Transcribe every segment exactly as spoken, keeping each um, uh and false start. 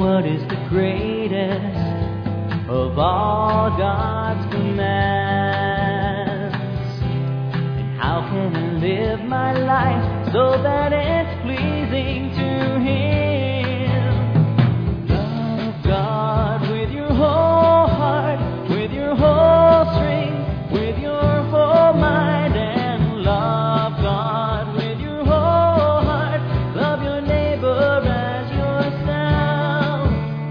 what is the greatest of all God's commands? And how can I live my life so that it's pleasing to Him? Love God with your whole heart, with your whole strength, with your whole mind, and love God with your whole heart. Love your neighbor as yourself.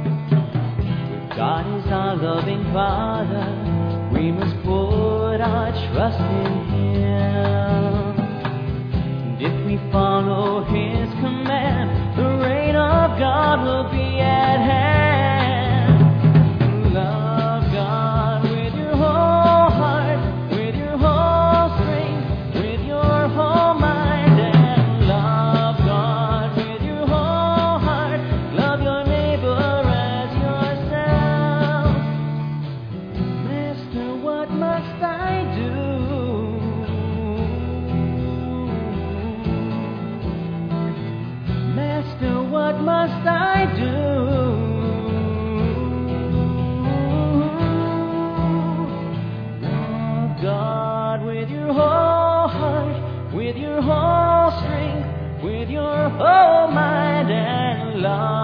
God is our loving Father. We must put our trust in Him. And if we follow His command, the reign of God will be at hand. Love God with your whole heart, with your whole strength, with your whole mind, and love God with your whole heart. Love your neighbor as yourself. Master, what must I do? Master, what must I do? Love God with your whole heart, with your whole strength, with your whole mind, and love